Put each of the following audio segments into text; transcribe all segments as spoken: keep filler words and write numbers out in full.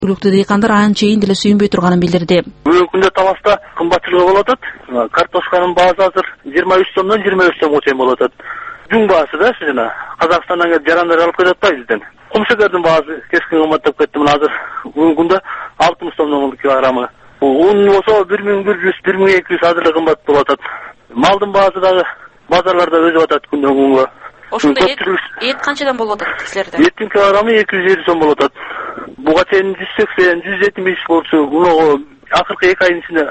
Жергиликтүү дыйкандар анчейин деле сүйүнбөй турганын билдирди. Бүгүнкү күндө талашта кымбатчылыгы болуп атат. Картошканын баасы азыр жыйырма үч сомдон жыйырма беш сомго чейин болуп атат. Жүн баасы да жана Казакстандан келип жарандар алып келип атпайбы бизден. Кум шекердин баасы кескин кымбаттап кетти. Мына азыр бүгүнкү күндө алтымыш сомдон болду килограммы. Un болсо бир миң бир жүз, бир миң эки жүз азыр эле кымбат болуп атат. Малдын баасы дагы базарларда өсүп атат күндөн күнгө. Ошондо эт канчадан болуп атат силерде? Эттин килограммы эки жүз элүү сом болуп атат. Буга чейин жүз сексен, жүз жетимиш болчу. Муну акыркы эки айдын ичинде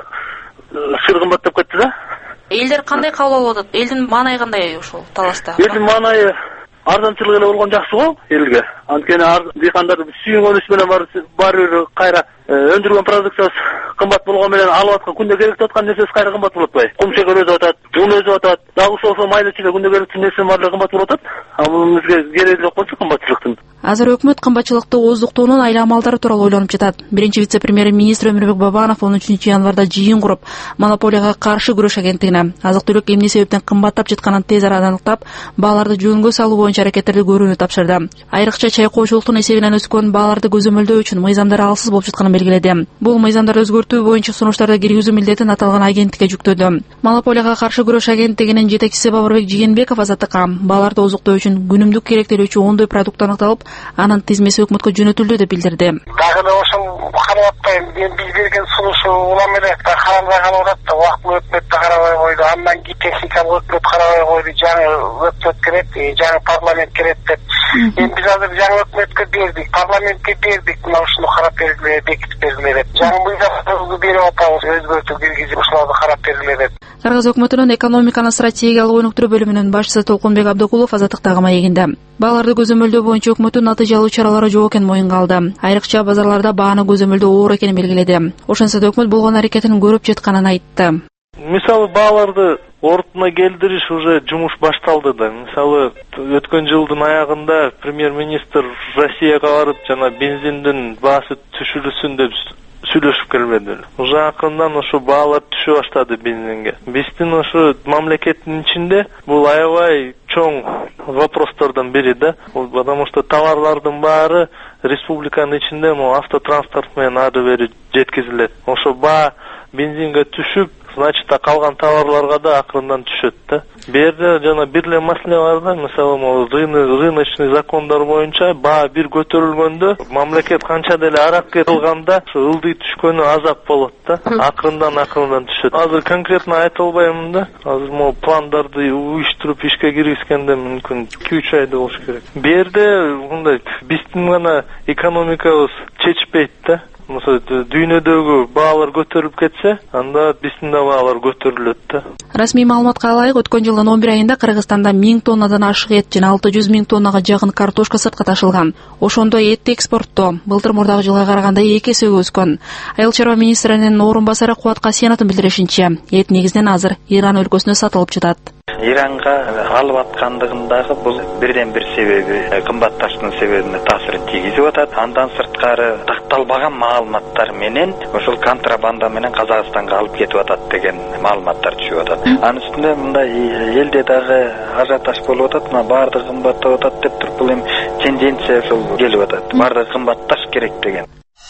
сыр кымбаттап кетти да. Элдер кандай кабыл алып атат? Элдин маанайы кандай ошол талашта? Элдин маанайы арзанчылык эле болгон жакшы го элге. Анткени дыйкандар сүйүнгөнүбүз менен баары бир кайра өндүргөн продукциясы кымбат болгон менен алып аткан күндө керектеп аткан нерсеси кайра кымбат болуп атпайбы? Кум шекер өсүп атат, un өсүп атат, дагы ошол майда чыга күндө керектүү нерсе баары эле кымбат болуп атат. А муну бизге кереги жок болчу кымбатчылыктын. Азыр өкмөт кымбатчылыкты ооздуктоонун айла амалдары тууралуу ойлонуп жатат. Биринчи вице-премьер-министр Өмүрбек Бабанов он үчүнчү январда жыйын куруп, монополияга каршы күрөш агенттигине азык-түлүк эмне себептен кымбаттап жатканын тез арада аныктап, бааларды жөнгө салуу боюнча аракеттерди көрүүнү тапшырды. Айрыкча чайкоочулуктун эсебинен өскөн бааларды көзөмөлдөө үчүн мыйзамдар алсыз болуп жатканын белгиледи. Бул мыйзамдарды өзгөртүү боюнча сунуштарды киргизүү милдетин аталган агенттикке жүктөдү. Монополияга каршы күрөш агенттигинин жетекчиси Бабырбек Жигенбеков азаттыкка бааларды ооздуктоо үчүн күнүмдүк керектелүүчү ондой продукт аныкталып, анын тизмеси өкмөткө жөнөтүлдү деп билдирди. Дагы да ошол карап атпайм. Мен биз берген сунушу улам эле каралбай калып атат. Убактылуу өкмөт да карабай койду. Андан кийин техникалык өкмөт карабай койду. Жаңы өкмөт керек, жаңы парламент керек деп. Эми биз азыр жаңы өкмөткө бердик, парламентке бердик. Мына ушуну карап бергиле, бекитип бергиле деп. Жаңы мыйзамды берип атабыз, өзгөртүү киргизип ушуларды карап бергиле деп. Кыргыз өкмөтүнүн экономиканы стратегиялык өнүктүрүү бөлүмүнүн башчысы Толкунбек Абдыкулов азаттыктагы маегинде бааларды көзөмөлдөө боюнча өкмөттүн натыйжалуу чаралары жок экенин моюнга алды. Айрыкча базарларда бааны көзөмөлдөө оор экенин белгиледи. Ошентсе да өкмөт болгон аракетин көрүп жатканын айтты. Мисалы бааларды ордуна келтириш уже жумуш башталды да. Мисалы өткөн жылдын аягында премьер-министр Россияга барып, жана бензиндин баасы түшүрүлсүн деп сүйлөшүп келбеди. Уже акырындан ошо баалар түшө баштады бензинге. Биздин ошо мамлекеттин ичинде бул аябай чоң вопростордон бири да. Потому что товарлардын баары республиканын ичинде могу автотранспорт менен ары бери жеткизилет. Ошо баа бензинге түшүп, значит, калган товарларга да акырындан түшөт да. Берде жана бир эле маселе бар да, мисалы, могу рыночный закондор боюнча баа бир көтөрүлгөндө мамлекет канча деле аракет кылганда ошо ылдый түшкөнү азап болот да. Акырындан акырындан түшөт. Азыр конкретно айта албайм да. Азыр могу пландарды уюштуруп ишке киргизгенде мүмкүн эки үч айда болуш керек. Берде мындай биздин гана экономикабыз чечпейт да. Мисалы дүйнөдөгү баалар көтөрүлүп кетсе, анда биздин да баалар көтөрүлөт да. Расмий маалыматка ылайык, өткөн жылдын он бир айында Кыргызстанда миң тоннадан ашык эт жана алты жүз миң тоннага жакын картошка сыртка ташылган. Ошондо этти экспорттоо былтыр мурдагы жылга караганда эки эсе өскөн. Айыл чарба министринин орун басары Кубат Касеновдун билдиришинче, эт негизинен азыр Иран өлкөсүнө сатылып жатат. Иранга алып аткандыгындагы бул бирден бир себеби кымбатташуунун себебине таасирин тийгизип атат. Андан сырткары такталбаган маалыматтар менен ошол контрабанда менен Казакстанга алып кетип атат деген маалыматтар түшүп атат. Анын үстүнө мындай элде дагы ажиотаж болуп атат. Мына баардыгы кымбаттап атат деп туруп, бул эми тенденция ошол келип атат. Баардыгы кымбатташ керек деген.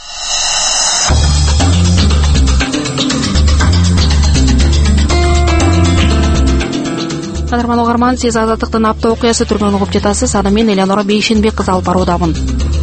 Кадырман угарман, сиз азаттыктын апта окуясы түрүнөн угуп жатасыз. Аны мен Элеонора Бейшенбек кызы алып баруудамын.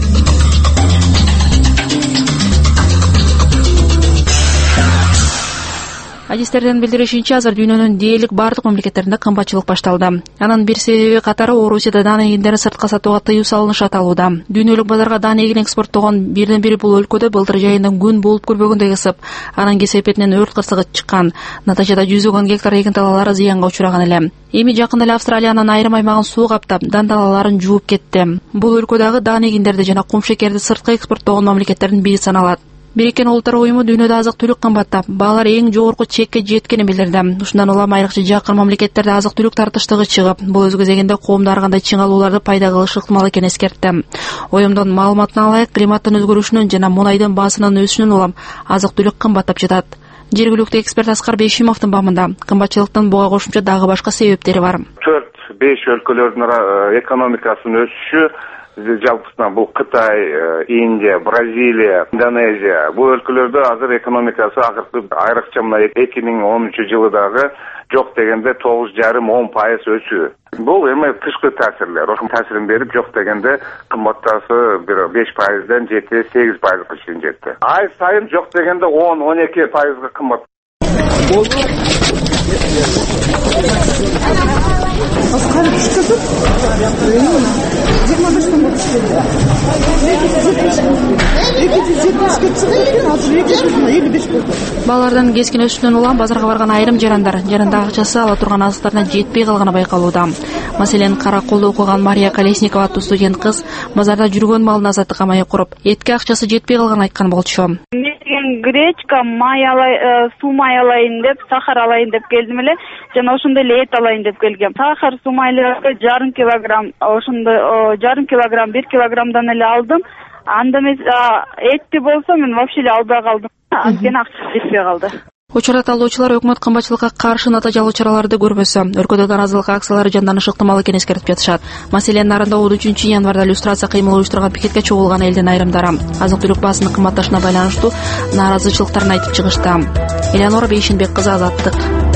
Адистердин билдиришинче, азыр дүйнөнүн дээрлик бардык мамлекеттеринде кымбатчылык башталды. Анын бир себеби катары Орусияда дан эгиндерин сыртка сатууга тыюу салынышы аталууда. Дүйнөлүк базарга дан эгин экспорттогон бирден бири бул өлкөдө былтыр жайында күн болуп көрбөгөндөй ысып, анын кесепетинен өрт кырсыгы чыккан. Натыйжада жүзүгөн гектар эгин талаалары зыянга учураган эле. Эми жакында эле Австралиянын айрым аймагын суу каптап, дан талааларын жууп кетти. Бул өлкөдөгү дан эгиндерди жана кум шекерди сыртка экспорттогон мамлекеттердин бири саналат. Бириккен Улуттар уюму дүйнөдө азык-түлүк кымбаттап, баалар эң жогорку чекке жеткенин билдирди. Ушундан улам айрыкча жакын мамлекеттерде азык-түлүк тартыштыгы чыгып, бул өз кезегинде коомду ар кандай чыңалууларды пайда кылышы ыктымал экенин эскертти. Уюмдун маалыматына ылайык, климаттын өзгөрүшүнүн жана мунайдын баасынын өсүшүнөн улам азык-түлүк кымбаттап жатат. Жергиликтүү эксперт Аскар Бейшимовдун бамында кымбатчылыктын буга кошумча дагы башка себептери бар. төрт беш өлкөлөрдүн экономикасынын өсүшү жалпысынан бул Кытай, Индия, Бразилия, Индонезия бул өлкөлөрдө азыр экономикасы акыркы айрыкча мына эки миң онунчу жылдагы жок дегенде тогуз жарым он пайыз өсүү. Бул эми тышкы таасирлер, ошол таасирин берип жок дегенде кымбаттасы бир беш пайыздан жети сегиз пайызга чейин жетти. Ай сайын жок дегенде он он эки пайызга кымбат. Балалардын кескин өсүүнөн улам базарга барган айрым жарандар жаранда акчасы ала турган азыктарына жетпей калганы байкалууда. Маселен, Караколдо окуган Мария Колесникова аттуу студент кыз базарда жүргөн малын азаттыкка майып куруп, этке акчасы жетпей калганын айткан болчу. Гречка, май алай, суу май алайын деп, сахар алайын деп келдим эле, жана ошондой эле эт алайын деп келгем. Сахар, суу майларды жарым килограмм, ошондой жарым килограмм, бир килограммдан эле алдым. Анда эмес этти болсо мен вообще эле албай калдым. Анткени акча жетпей калды. Учурда талоочулар өкмөт кымбатчылыкка каршы натыйжалуу чараларды көрбөсө, өлкөдө наразылык акциялары жанданышы ыктымал экенин эскертип жатышат. Маселен, Нарында он үчүнчү январда иллюстрация кыймыл уюштурган пикетке чогулган элдин айрымдары азык-түлүк баасынын кымбатташына байланыштуу нааразычылыктарын айтып чыгышты. Элеонора Бейшенбек кызы, Азаттык.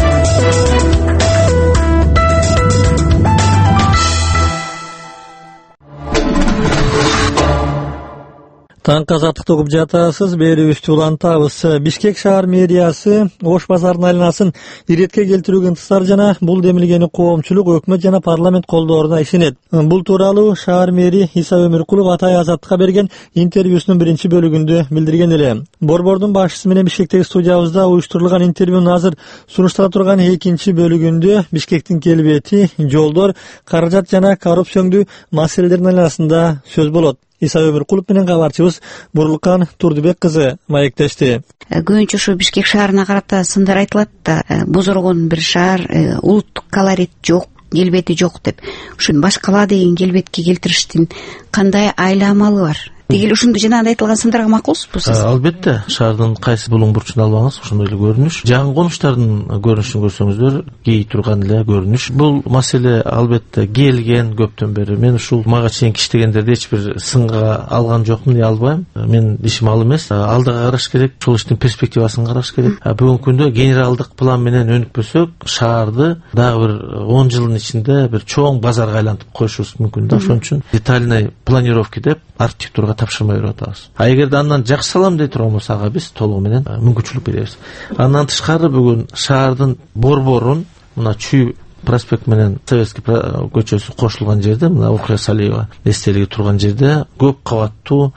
Таңкы Азаттыкты угуп жатасыз, берүүбүздү улантабыз. Бишкек шаар мэриясы Ош базарынын айланасын иретке келтирүүгө ынтызар жана бул демилгени коомчулук, өкмөт жана парламент колдооруна ишенет. Бул тууралуу шаар мэри Иса Өмүркулов Атай Азаттыкка берген интервьюсунун биринчи бөлүгүндө билдирген эле. Борбордун башчысы менен Бишкектеги студиябызда уюштурулган интервьюнун азыр сунуштала турган экинчи бөлүгүндө Бишкектин келбети, жолдор, каражат жана коррупцияңдүү маселелердин айланасында сөз болот. Иса Өмүркулов менен кабарчыбыз Бурлукан Турдубек кызы маектешти. Көбүнчө ушу Бишкек шаарына карата сындар айтылат да, бузургун бир шаар, улуттук колорит жок, келбети жок деп. Ушу башкала деген келбетке келтириштин кандай айла амалы бар? Дегил ушундай жанагындай айтылган сындарга макулсузбу сиз? Албетте, шаардын кайсы булуң бурчун албаңыз, ошондой эле көрүнүш. Жаңы конуштардын көрүнүшүн көрсөңүздөр, кей турган эле көрүнүш. Бул маселе албетте келген көптөн бери. Мен ушул мага чейин иштегендерди эч бир сынга алган жокмун дей албайм. Мен ишим ал эмес. Алдыга караш керек, ушул иштин перспективасын караш керек. Бүгүнкү күндө генералдык план менен өнүкпөсөк, шаарды дагы бир он жылдын ичинде бир чоң базарга айлантып коюшубуз мүмкүн да. Ошон үчүн детальный планировка деп архитектурага тапшырмай берип атабыз. А эгерде андан жакшы салам дей турган болсо, ага биз толугу менен мүмкүнчүлүк беребиз. Андан тышкары бүгүн шаардын борборун мына Чүй проспект менен Советский көчөсү кошулган жерде, мына Уркая Салиева эстелиги турган жерде көп кабаттуу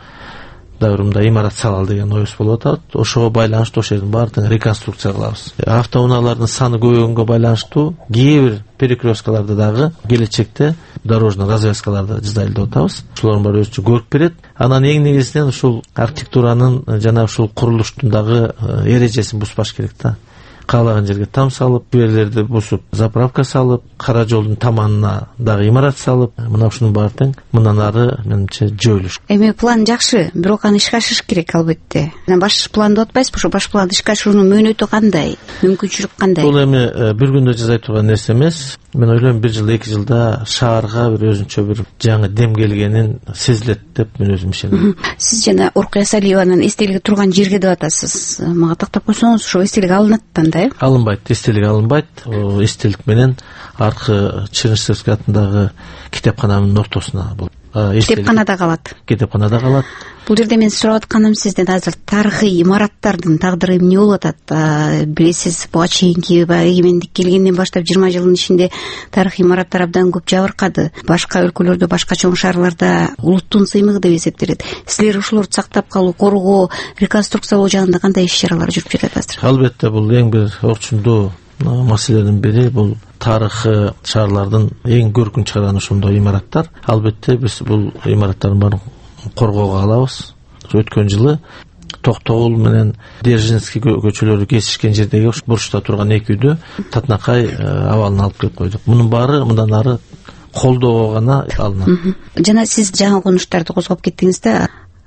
дагы имарат салалы деген оюбуз болуп атат. Ошого байланыштуу ошол жердин баардыгын реконструкция кылабыз. Автоунаалардын саны көбөйгөнгө байланыштуу кээ бир перекресткаларды дагы келечекте дорожный развязкаларды жасайлы деп атабыз. Ушулардын баары өзүнчө көрүп берет. Анан эң негизинен ушул архитектуранын жана ушул курулуштун дагы эрежесин бузбаш керек да. Каалаган жерге там салып, жерлерди бусуп, заправка салып, кара жолдун таманына дагы имарат салып, мына ушунун баары тең мындан ары менимче жоюлуш. Эми план жакшы, бирок аны ишке ашырыш керек албетте. Баш планды атпайсызбы? Ошо баш планды ишке ашыруунун мөөнөтү кандай? Мүмкүнчүлүк кандай? Бул эми бир күндө жасай турган нерсе эмес. Мен ойлойм бир жыл, эки жылда шаарга бир өзүнчө бир жаңы дем келгенин сезилет деп мен өзүм ишенем. Сиз жана Уркая Салиеванын эстелиги турган жерге деп атасыз. Мага тактап койсоңуз, ошо эстелик алынат да? Алынбайт, эстелик алынбайт. Эстелик менен аркы Чернышевский атындагы китепкананын ортосуна бул. Китепканада калат. Китепканада калат. Бул жерде мен сурап атканым сизден азыр тарыхый имараттардын тагдыры эмне болуп атат? Билесиз, буга чейинки эгемендик келгенден баштап жыйырма жылдын ичинде тарыхый имараттар абдан көп жабыркады. Башка өлкөлөрдө, башка чоң шаарларда улуттун сыймыгы деп эсептелет. Силер ушуларды сактап калуу, коргоо, реконструкциялоо жагында кандай иш-чаралар жүрүп жатасыздар? Албетте, бул эң бир орчундуу маселелердин бири бул тарыхы шаарлардын эң көркүн чыгарган ошондой имараттар. Албетте биз бул имараттардын баарын коргоого алабыз. Өткөн жылы Токтогул менен Держинский көчөлөрү кесишкен жердеги бурчта турган эки үйдө татынакай абалын алып келип койдук. Мунун баары мындан ары колдоого гана алынат. Жана сиз жаңы конуштарды козгоп кеттиңиз да,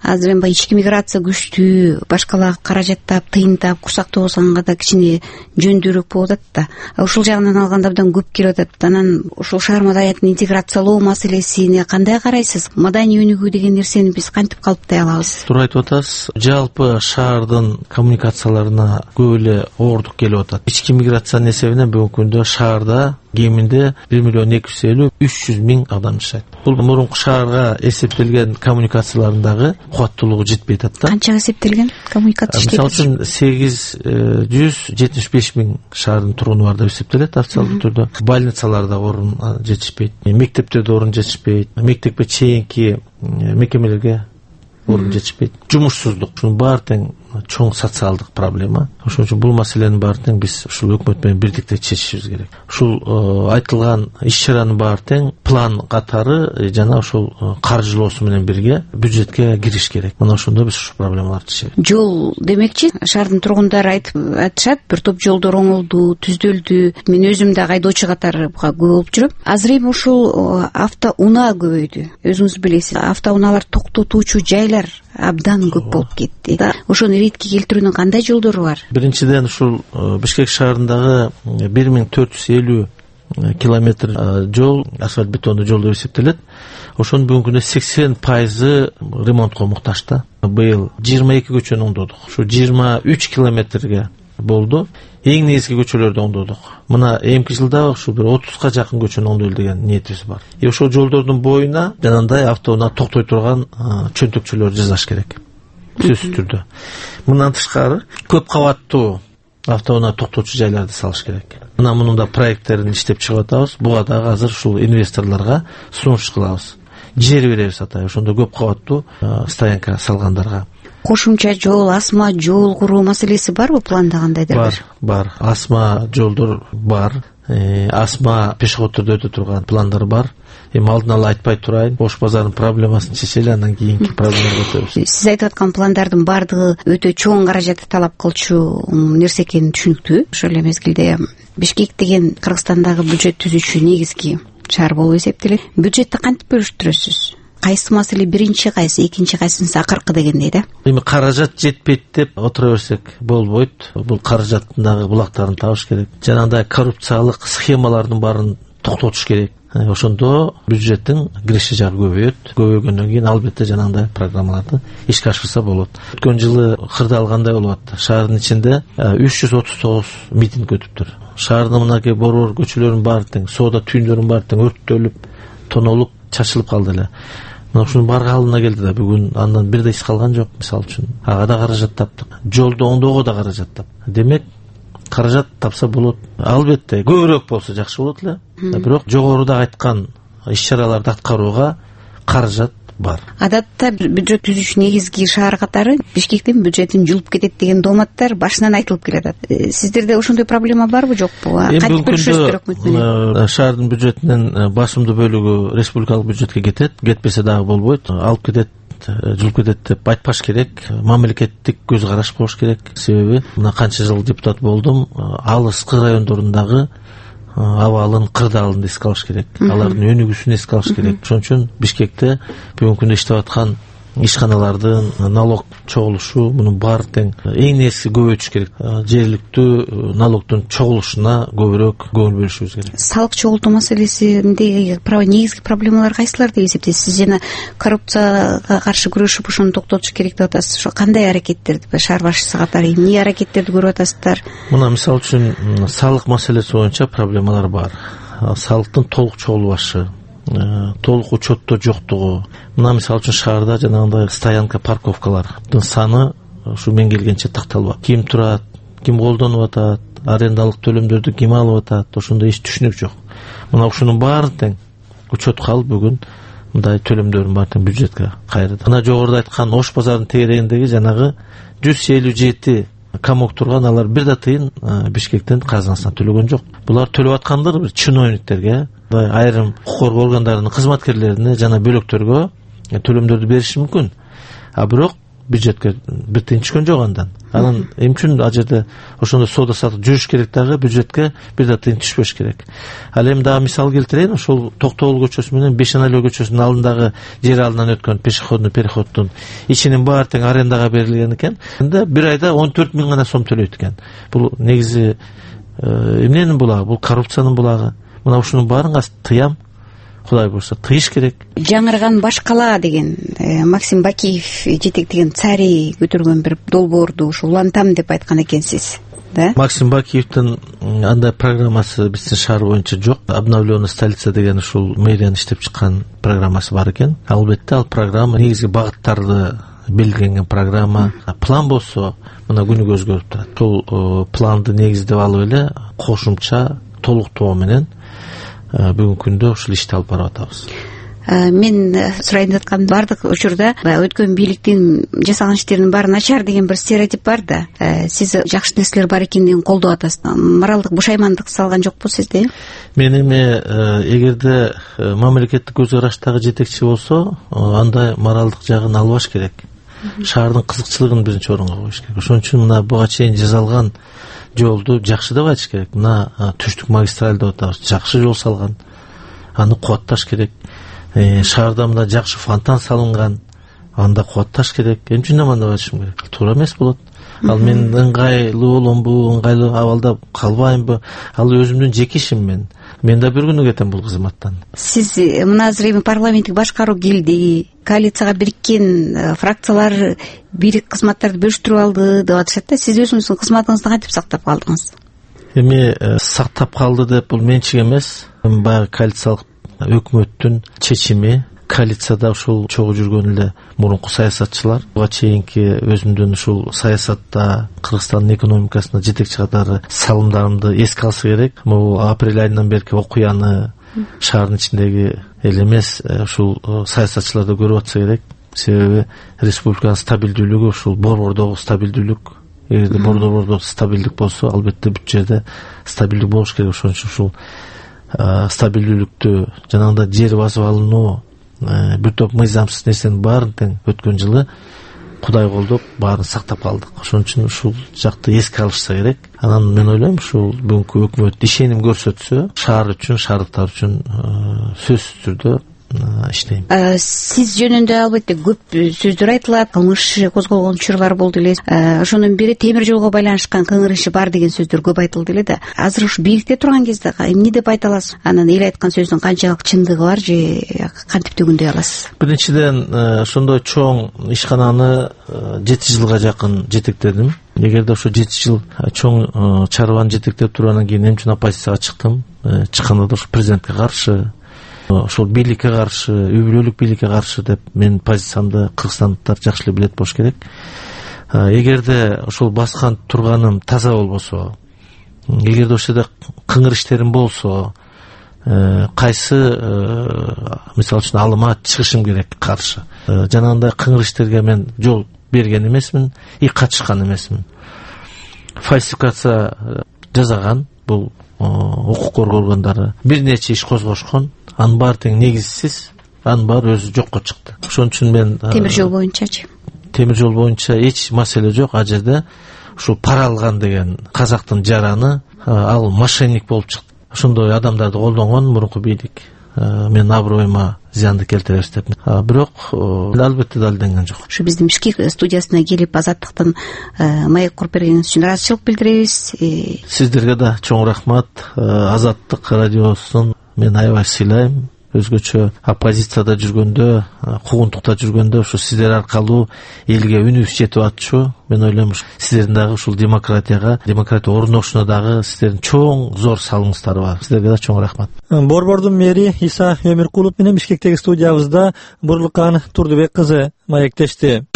азыр эми ички миграция күчтүү, башкаларга каражаттап, тыйынтап, курсакта болсонго да кичине жөндүүрөөк болуп атат да. Ушул жагынан алганда абдан көп келип атат. Анан ушул шаар маданиятын интеграциялоо маселесине кандай карайсыз? Маданий өнүгүү деген нерсени биз кантип калыптай алабыз? Туура айтып атасыз. Жалпы шаардын коммуникацияларына көп эле оордук келип атат. Ички миграциянын эсебинен бүгүнкү күндө шаарда кеминде бир миллион эки жүз элүү үч жүз миң адам жашайт. Бул мурунку шаарга эсептелген коммуникацияларындагы кубаттуулугу жетпей атат да. Канчага эсептелген коммуникация? Мисалы үчүн сегиз жүз жетимиш беш миң шаардын тургуну бар деп эсептелет официалдуу түрдө. Больницаларда орун жетишпейт, мектептерде орун жетишпейт, мектепке чейинки мекемелерге орун жетишпейт. Жумушсуздук, ушунун баары тең чоң социалдык проблема. Ошон үчүн бул маселенин баары тең биз ушул өкмөт менен бирдикте чечишибиз керек. Ушул айтылган иш-чаранын баары тең план катары жана ушул каржылоосу менен бирге бюджетке кириш керек. Мына ошондо биз ушул проблемаларды чечебиз. Жол демекчи, шаардын тургундары айтып атышат, бир топ жолдор оңолду, түздөлдү. Мен өзүм да айдоочу катары көп болуп жүрөм. Азыр эми ушул автоунаа көбөйдү. Өзүңүз билесиз, автоунаалар токтотуучу жайлар абдан көп болуп кетти. Ошону ретке келтирүүнүн кандай жолдору бар? Биринчиден ушул Бишкек шаарындагы бир миң төрт жүз элүү километр жол асфальт бетондуу жол деп эсептелет. Ошонун бүгүнкү күндө сексен пайызы ремонтко муктаж да. Быйыл жыйырма эки көчөнү оңдодук. Ушу жыйырма үч километрге болду. Эң негизги көчөлөрдү оңдодук. Мына эмки жылда ушу бир отузга жакын көчөнү оңдойлу деген ниетибиз бар. И ошол жолдордун боюна жанагындай автоунаа токтой турган чөнтөкчөлөр жасаш керек. Сөзсүз түрдө. Мындан тышкары көп кабаттуу автоунаа токтоочу жайларды салыш керек. Мына мунун да проекттерин иштеп чыгып атабыз. Буга дагы азыр ушул инвесторлорго сунуш кылабыз. Жер беребиз атай. Ошондо көп кабаттуу стоянка салгандарга. Кошумча жол, асма жол куруу маселеси барбы пландагандайдыр? Бар, бар. Асма жолдор бар. Асма пешеходдорду өтө турган пландар бар. Эми алдын ала айтпай турайын, Ош базарынын проблемасын чечели, андан кийинки проблемага өтөбүз. Сиз айтып аткан пландардын баардыгы өтө чоң каражатты талап кылчу нерсе экени түшүнүктүү. Ошол эле мезгилде Бишкек деген Кыргызстандагы бюджет түзүүчү негизги шаар болуп эсептелет. Бюджетти кантип бөлүштүрөсүз? Кайсы маселе биринчи, кайсы экинчи, кайсынысы акыркы дегендей да? Эми каражат жетпейт деп отура берсек болбойт. Бул каражаттын дагы булактарын табыш керек. Жанагындай коррупциялык схемалардын баарын токтотуш керек. Ошондо бюджеттин кириши жагы көбөйөт. Көбөйгөндөн кийин албетте жанагындай программаларды ишке ашырса болот. Өткөн жылы кырдаалгандай болуп атты. Шаардын ичинде үч жүз отуз тогуз митинг өтүптүр. Шаардын мынакей борбор көчөлөрүнүн баары тең, соода түйүндөрүнүн баары тең өрттөлүп, тонолуп, чачылып калды эле. Мына ушунун баары алдына келди да, бүгүн андан бир да иш калган жок. Мисалы үчүн ага да каражат таптык. Жолду оңдоого да каражат таптык. Демек, каражат тапса болот. Албетте көбүрөөк болсо жакшы болот эле. Бирок жогоруда айткан иш-чараларды аткарууга каражат бар. Адатта бюджет түзүүчү негизги шаар катары Бишкектин бюджетин жулуп кетет деген дооматтар башынан айтылып келатат. Сиздерде ошондой проблема барбы, жокпу? Кантип бөлүшөсүздөр өкмөт менен? Шаардын бюджетинин басымдуу бөлүгү республикалык бюджетке кетет. Кетпесе дагы болбойт. Алып кетет, жулуп кетет деп айтпаш керек. Мамлекеттик көз караш болуш керек. Себеби мына канча жыл депутат болдум, алыскы райондорундагы абалын, кырдаалын эске алыш керек. Алардын өнүгүүсүн эске алыш керек. Ошон үчүн Бишкекте бүгүнкү күндө иштеп аткан ишканалардын налог чогулушу, мунун баары тең эң негизги көбөйтүш керек. Жергиликтүү налогдун чогулушуна көбүрөөк көңүл бөлүшүбүз керек. Салык чогултуу маселесиндеги негизги проблемалар кайсылар деп эсептейсиз? Сиз жана коррупцияга каршы күрөшүп ошону токтотуш керек деп атасыз. Ошо кандай аракеттерди шаар башчысы катары эмне аракеттерди көрүп атасыздар? Мына мисалы үчүн салык маселеси боюнча проблемалар бар. Салыктын толук чогулбашы, толук учетто жоктугу. Мына мисалы үчүн шаарда жанагындай стоянка, парковкалардын саны ушу мен келгенче такталбап. Ким турат, ким колдонуп атат, арендалык төлөмдөрдү ким алып атат, ошондой эч түшүнүк жок. Мына ушунун баарын тең учетко алып бүгүн мындай төлөмдөрдүн баары тең бюджетке кайрылды. Мына жогоруда айткан Ош базарынын тегерегиндеги жанагы жүз элүү жети камок турган, алар бир да тыйын Бишкектин казынасына төлөгөн жок. Булар төлөп аткандар бир чиновниктерге, айрым укук коргоо органдарынын кызматкерлерине жана бөлөктөргө төлөмдөрдү бериши мүмкүн. А бирок бюджетке бир тыйын түшкөн жок андан. Анан эмне үчүн ал жерде ошондо соода саттык жүрүш керек дагы, бюджетке бир да тыйын түшпөш керек. Ал эми дагы мисал келтирейин, ошол Токтогул көчөсү менен Бешеналөө көчөсүнүн алдындагы жер алынан өткөн пешеходный переходдун ичинин баары тең арендага берилген экен. Анда бир айда он төрт миң гана сом төлөйт экен. Бул негизи эмненин булагы? Бул коррупциянын булагы. Мына ушунун баарын тыям. Кудай буйрса тыйыш керек. Жаңырган баш кала деген Максим Бакиев жетектеген цари көтөргөн бир долбоорду ушу улантам деп айткан экенсиз, да? Максим Бакиевдин андай программасы биздин шаар боюнча жок. Обновленная столица деген ушул мэриянын иштеп чыккан программасы бар экен. Албетте ал программа негизги багыттарды белгиленген программа. План болсо мына күнүгө өзгөрүп турат. Ошол планды негиздеп алып эле кошумча толуктоо менен бүгүнкү күндө ушул ишти алып барып атабыз. Мен сурайын деп аткан, бардык учурда өткөн бийликтин жасаган иштеринин баары начар деген бир стереотип бар да. Сиз жакшы нерселер бар экендигин колдоп атасыз. Моралдык бушаймандык салган жокпу сизде? Мен эми эгерде мамлекеттик көз караштагы жетекчи болсо, андай моралдык жагын албаш керек. Шаардын кызыкчылыгын биринчи орунга коюш керек. Ошон үчүн мына буга чейин жасалган жолду жакшы деп айтыш керек. Мына түштүк магистраль деп атабыз, жакшы жол салган. Аны кубатташ керек. Шаарда мына жакшы фонтан салынган, анда кубатташ керек. Эмне үчүн амандап айтышым керек? Туура эмес болот. Ал мен ыңгайлуу боломбу, ыңгайлуу абалда калбаймбы? Ал өзүмдүн жеке ишим мен. Мен да бир күнү кетем бул кызматтан. Сиз мына азыр эми парламенттик башкаруу келди, коалицияга бириккен фракциялар бирик кызматтарды бөлүштүрүп алды деп атышат да. Сиз өзүңүздүн кызматыңызды кантип сактап калдыңыз? Эми сактап калды деп бул менчик эмес. Баягы коалициялык өкмөттүн чечими. Коалицияда ушул чогуу жүргөн эле мурунку саясатчылар. Буга чейинки өзүмдүн ушул саясатта Кыргызстандын экономикасына жетекчи катары салымдарымды эске алса керек. Бул апрель айынан берки окуяны шаардын ичиндеги эле эмес, ушул саясатчылар да көрүп атса керек. Себеби республиканын стабилдүүлүгү ушул борбордогу стабилдүүлүк. Эгерде борбордо стабилдик болсо, албетте бүт жерде стабилдик болуш керек. Ошон үчүн ушул стабилдүүлүктү жанагындай жер басып алынуу, бир топ мыйзамсыз нерсенин баарын тең өткөн жылы Кудай колдоп баарын сактап калдык. Ошон үчүн ушул жакты эске алышса керек. Анан мен ойлойм, ушул бүгүнкү өкмөт ишеним көрсөтсө, шаар үчүн, шаардыктар үчүн сөзсүз түрдө иштейм. Сиз жөнүндө албетте көп сөздөр айтылат, кылмыш козголгон учурлар болду эле. Ошонун бири темир жолго байланышкан кыңыр иши бар деген сөздөр көп айтылды эле да. Азыр ушу бийликте турган кезде эмне деп айта аласыз? Анан эл айткан сөздүн канчалык чындыгы бар же кантип түгүндөй аласыз? Биринчиден, ошондой чоң ишкананы жети жылга жакын жетектедим. Эгерде ошо жети жыл чоң чарбаны жетектеп тургандан кийин эмне үчүн оппозицияга чыктым? Чыкканда да президентке каршы, ошол бийликке каршы, үй бүлөлүк бийликке каршы деп мен позициямды кыргызстандыктар жакшы эле билет болуш керек. Эгерде ошол баскан турганым таза болбосо, эгерде ошол жерде кыңыр иштерим болсо, кайсы мисалы үчүн алыма чыгышым керек каршы. Жанагындай кыңыр иштерге мен жол берген эмесмин, и катышкан эмесмин. Фальсификация жасаган бул укук коргоо органдары бир нече иш козгошкон, анын баары тең негизсиз, анын баары өзү жокко чыкты. Ошон үчүн мен темир жол боюнчачы темир жол боюнча эч маселе жок. А жерде ушул пара алган деген казактын жараны, ал мошенник болуп чыкты. Ошондой адамдарды колдонгон мурунку бийлик. Мен аброюма зыянды келтиребиз деп. Бирок албетте далилденген жок. Ушу биздин Бишкек студиясына келип азаттыктын маек куруп бергениңиз үчүн ыраазычылык билдиребиз. Сиздерге да чоң рахмат. Азаттык радиосун мен аябай сыйлайм. Өзгөчө оппозицияда жүргөндө, куугунтукта жүргөндө ушу сиздер аркылуу элге үнүбүз жетип атчу. Мен ойлойм, сиздердин дагы ушул демократияга, демократия орношуна дагы сиздердин чоң зор салымыңыздар бар. Сиздерге да чоң рахмат. Борбордун мэри Иса Өмүркулов менен Бишкектеги студиябызда Бурлукан Турдубек кызы маектешти.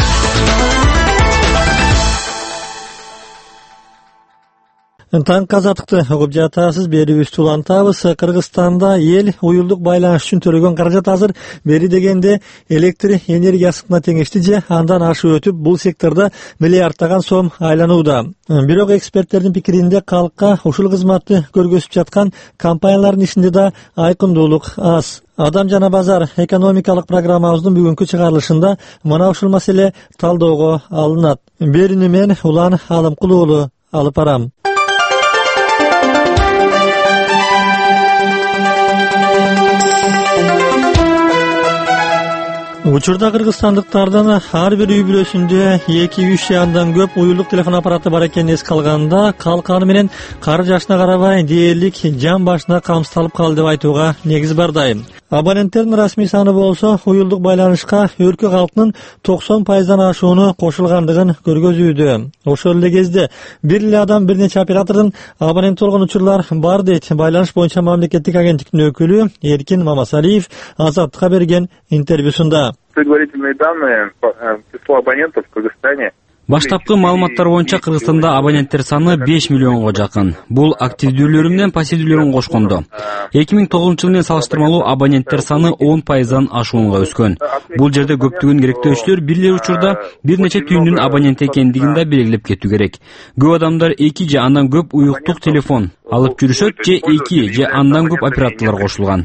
Таң азаттыкты угуп жатасыз, берүүбүздү улантабыз. Кыргызстанда эл уюлдук байланыш үчүн төлөгөн каражат азыр бери дегенде электр энергиясына теңешти же андан ашып өтүп, бул секторда миллиардтаган сом айланууда. Бирок эксперттердин пикиринде калкка ушул кызматты көргөзүп жаткан компаниялардын ишинде да айкындуулук аз. Адам жана базар экономикалык программабыздын бүгүнкү чыгарылышында мына ушул маселе талоого алынат. Берүүнү мен Улан Алымкул уулу алып барам. Учурда кыргызстандыктардын ар бир үй бүлөсүндө эки үч же андан көп уюлдук телефон аппараты бар экенин эске алганда, калканы менен кары жашына карабай дээрлик жан башына камсыздалып калды деп айтууга негиз бардай. Абоненттердин расмий саны болсо уюлдук байланышка өлкө калкынын токсон пайыздан ашууну кошулгандыгын көргөзүүдө. Ошол эле кезде бир эле адам бир нече оператордун абоненти болгон учурлар бар дейт байланыш боюнча мамлекеттик агенттиктин өкүлү Эркин Мамасалиев Азаттыкка берген интервьюсунда. Предварительные данные по числу абонентов в Кыргызстане. Баштапкы маалыматтар боюнча Кыргызстанда абоненттер саны беш миллионго жакын. Бул активдүүлөрү менен пассивдүүлөрүн кошкондо. эки миң тогузунчу жыл менен салыштырмалуу абоненттер саны он пайыздан ашуунга өскөн. Бул жерде көптөгөн керектөөчүлөр бир эле учурда бир нече түйүндүн абоненти экендигин да белгилеп кетүү керек. Көп адамдар эки же андан көп уюктук телефон алып жүрүшөт же эки же андан көп операторлор кошулган.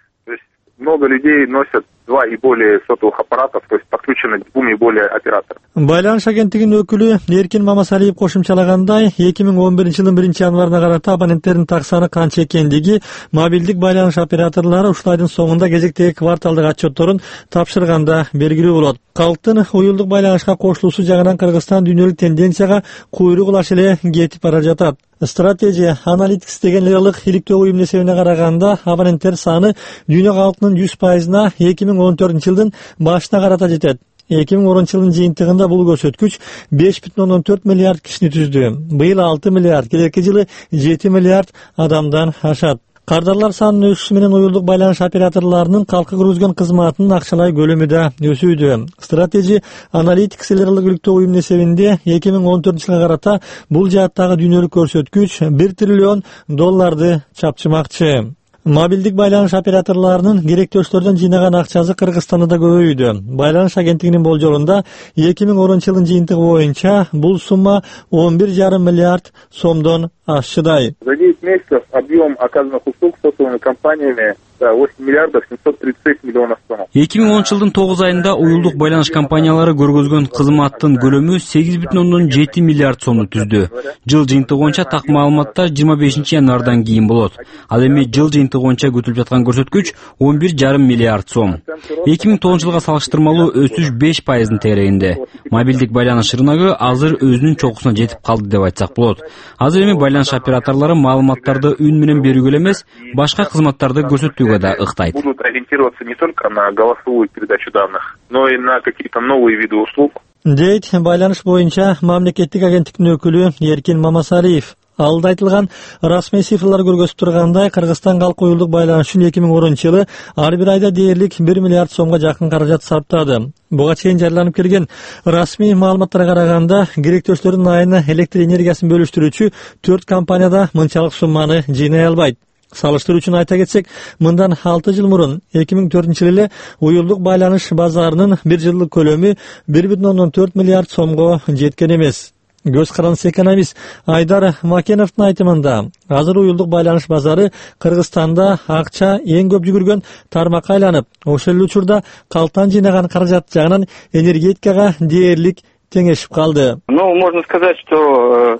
Много людей носят два и более сотовых аппаратов, то есть подключены двум и более операторов. Байланыш агенттигинин өкүлү Эркин Мамасалиев кошумчалагандай, эки миң он биринчи жылдын биринчи январына карата абоненттердин так саны канча экендиги мобилдик байланыш операторлору ушул айдын соңунда кезектеги кварталдык отчетторун тапшырганда белгилүү болот. Калктын уюлдук байланышка кошулуусу жагынан Кыргызстан дүйнөлүк тенденцияга куйрук улаш эле кетип бара жатат. Стратегия Analytics деген лыялык иликтөө уюм эсебине караганда, абоненттер саны дүйнө калкынын жүз пайызына эки миң он төртүнчү жылдын башына карата жетет. эки миң онунчу жылдын жыйынтыгында бул көрсөткүч беш бүтүн ондон төрт миллиард кишини түздү. Быйыл алты миллиард, келерки жылы жети миллиард адамдан ашат. Кардарлар санынын өсүшү менен уюлдук байланыш операторлорунун калкка киргизген кызматынын акчалай көлөмү да өсүүдө. Стратегия Analytics лыялык иликтөө уюм эсебинде эки миң он төртүнчү жылга карата бул жааттагы дүйнөлүк көрсөткүч бир триллион долларды чапчымакчы. Мобилдик байланыш операторлорунун керектөөчүлөрдөн жыйнаган акчасы Кыргызстанда да көбөйдү. Байланыш агенттигинин болжолунда эки миң онунчу жылдын жыйынтыгы боюнча бул сумма он бир жарым миллиард сомдон ашчыдай. За девять месяцев объем оказанных услуг сотовыми компаниями восемь миллиардов семьсот тридцать шесть миллионов сомов. эки миң онунчу жылдын тогуз айында уюлдук байланыш компаниялары көргөзгөн кызматтын көлөмү сегиз бүтүн ондон жети миллиард сомду түздү. Жыл жыйынтыгы боюнча так маалыматтар жыйырма бешинчи январдан кийин болот. Ал эми жыл жыйынтыгы боюнча күтүлүп жаткан көрсөткүч он бир жарым миллиард сом. эки миң тогузунчу жылга салыштырмалуу өсүш беш пайыздын тегерегинде. Мобилдик байланыш рыногу азыр өзүнүн чокусуна жетип калды деп айтсак болот. Азыр эми байланыш операторлору маалыматтарды үн менен берүүгө эле эмес, башка кызматтарды көрсөтүүгө да ыктайт. Будут ориентироваться не только на голосовую передачу данных, но и на какие-то новые виды услуг. Дейт байланыш боюнча мамлекеттик агенттиктин өкүлү Эркин Мамасалиев. Алда айтылган расмий цифрлар көргөзүп тургандай, Кыргызстан калкы уюлдук байланыш үчүн эки миң онунчу жылы ар бир айда дээрлик бир миллиард сомго жакын каражат сарптады. Буга чейин жарыяланып келген расмий маалыматтарга караганда, керектөөчүлөрдүн айына электр энергиясын бөлүштүрүүчү төрт компанияда мынчалык сумманы жыйнай албайт. Салыштыруу үчүн айта кетсек, мындан алты жыл мурун эки миң төртүнчү жылы эле уюлдук байланыш базарынын бир жылдык көлөмү бир бүтүн ондон төрт миллиард сомго жеткен эмес. Көз карандысы экономист Айдар Макеновдун айтымында, азыр уюлдук байланыш базары Кыргызстанда акча эң көп жүгүргөн тармакка айланып, ошол эле учурда калктан жыйнаган каражат жагынан энергетикага дээрлик теңешип калды. Ну, можно сказать, что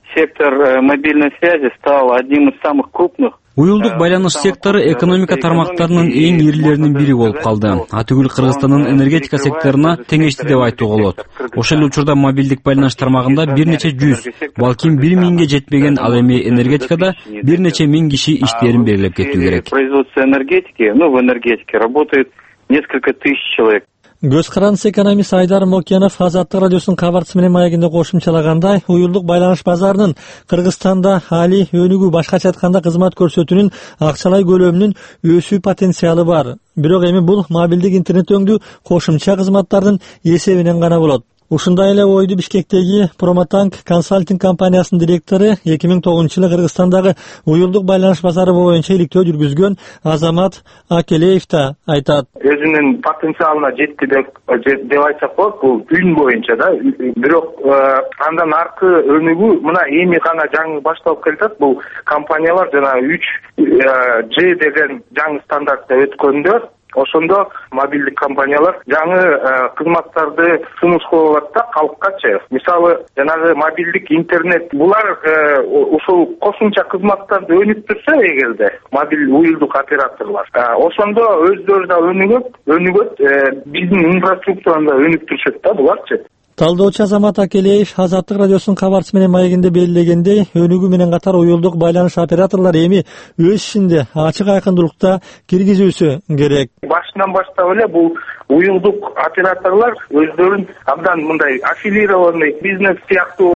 сектор мобильной связи стал одним из самых крупных. Уюлдук байланыш сектору экономика тармактарынын эң ирилеринин бири болуп калды. Атүгүл Кыргызстандын энергетика секторуна теңешти деп айтууга болот. Ошол эле учурда мобилдик байланыш тармагында бир нече жүз, балким бир миңге жетпеген, ал эми энергетикада бир нече миң киши иштерин белгилеп кетүү керек. Производство энергетики, ну, в энергетике работает несколько тысяч человек. Көз карандысы экономист Айдар Мокенов Азаттык радиосунун кабарчысы менен маегинде кошумчалагандай, уюлдук байланыш базарынын Кыргызстанда али өнүгүү, башкача айтканда кызмат көрсөтүүнүн акчалай көлөмүнүн өсүү потенциалы бар. Бирок эми бул мобилдик интернет өңдүү кошумча кызматтардын эсебинен гана болот. Ушундай эле ойду Бишкектеги Промотанк консалтинг компаниясынын директору эки миң тогузунчу жылы Кыргызстандагы уюлдук байланыш базары боюнча иликтөө жүргүзгөн Азамат Акелеев да айтат. Өзүнүн потенциалына жетти деп деп айтсак болот, бул үн боюнча да. Бирок андан аркы өнүгүү мына эми гана жаңы башталып келатат. Бул компаниялар жана үч Ж деген жаңы стандартта өткөндө ошондо мобилдик компаниялар жаңы кызматтарды сунуштап алат да калккачы. Мисалы, жанагы мобилдик интернет булар ушул кошумча кызматтарды өнүктүрсө эгерде мобил уюлдук операторлор, ошондо өздөрү да өнүгөт, өнүгөт, биздин инфраструктураны да өнүктүрүшөт да буларчы. Талдоочу Азамат Акелеев Азаттык радиосунун кабарчысы менен маегинде белгилегендей, өнүгүү менен катар уюлдук байланыш операторлор эми өз ишинде ачык айкындуулукта киргизүүсү керек. Башынан баштап эле бул уюлдук операторлор өздөрүн абдан мындай аффилированный бизнес сыяктуу